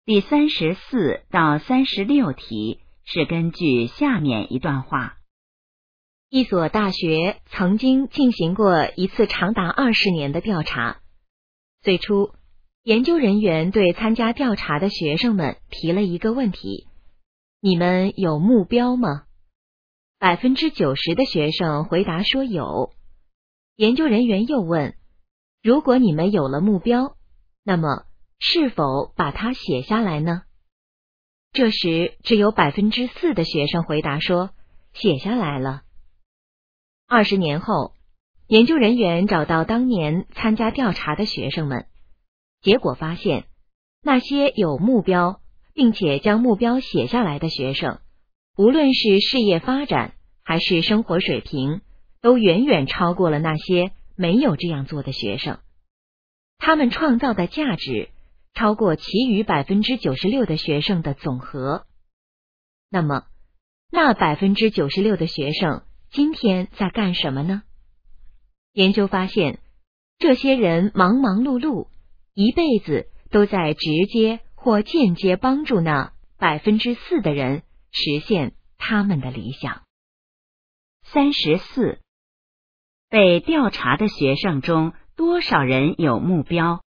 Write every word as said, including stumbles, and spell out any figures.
第三十四到三十六题是根据下面一段话。 一所大学曾经进行过一次长达二十年的调查。最初，研究人员对参加调查的学生们提了一个问题：你们有目标吗？百分之九十的学生回答说有。研究人员又问：如果你们有了目标，那么是否把它写下来呢？这时只有百分之四的学生回答说写下来了。二十年后，研究人员找到当年参加调查的学生们，结果发现，那些有目标并且将目标写下来的学生，无论是事业发展还是生活水平，都远远超过了那些没有这样做的学生。他们创造的价值超过其余 百分之九十六 的学生的总和。那么，那 百分之九十六 的学生今天在干什么呢？研究发现，这些人忙忙碌碌，一辈子都在直接或间接帮助那 百分之四 的人实现他们的理想。 三十四，被调查的学生中多少人有目标？